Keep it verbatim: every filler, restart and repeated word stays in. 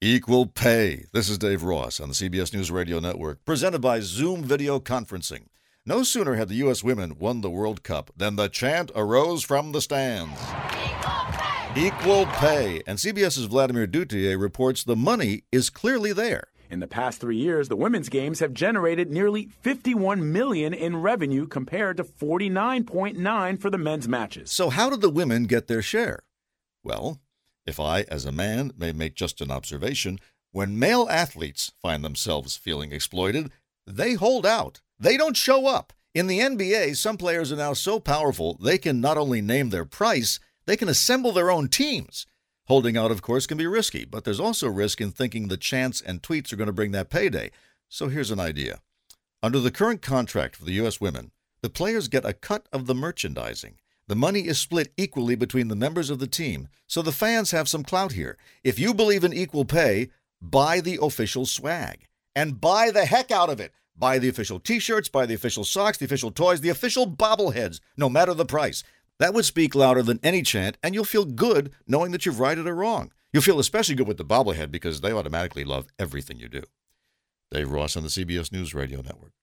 Equal pay. This is Dave Ross on the C B S News Radio Network, presented by Zoom Video Conferencing. No sooner had the U S women won the World Cup than the chant arose from the stands. Equal pay! Equal pay. And CBS's Vladimir Duthiers reports the money is clearly there. In the past three years, the women's games have generated nearly fifty-one million dollars in revenue compared to forty-nine point nine for the men's matches. So how did the women get their share? Well, if I, as a man, may make just an observation, when male athletes find themselves feeling exploited, they hold out. They don't show up. In the N B A, some players are now so powerful they can not only name their price, they can assemble their own teams. Holding out, of course, can be risky, but there's also risk in thinking the chants and tweets are going to bring that payday. So here's an idea. Under the current contract for the U S women, the players get a cut of the merchandising. The money is split equally between the members of the team, so the fans have some clout here. If you believe in equal pay, buy the official swag. And buy the heck out of it. Buy the official T-shirts, buy the official socks, the official toys, the official bobbleheads, no matter the price. That would speak louder than any chant, and you'll feel good knowing that you've righted or wrong. You'll feel especially good with the bobblehead because they automatically love everything you do. Dave Ross on the C B S News Radio Network.